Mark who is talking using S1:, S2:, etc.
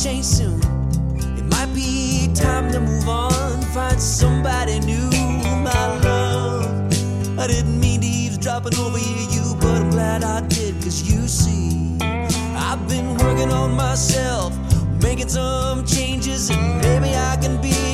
S1: change soon. It might be time to move on, find somebody new. My love, I didn't mean to eavesdropping over you, but I'm glad I did, 'cause you see, I've been working on myself, making some changes, and maybe I can be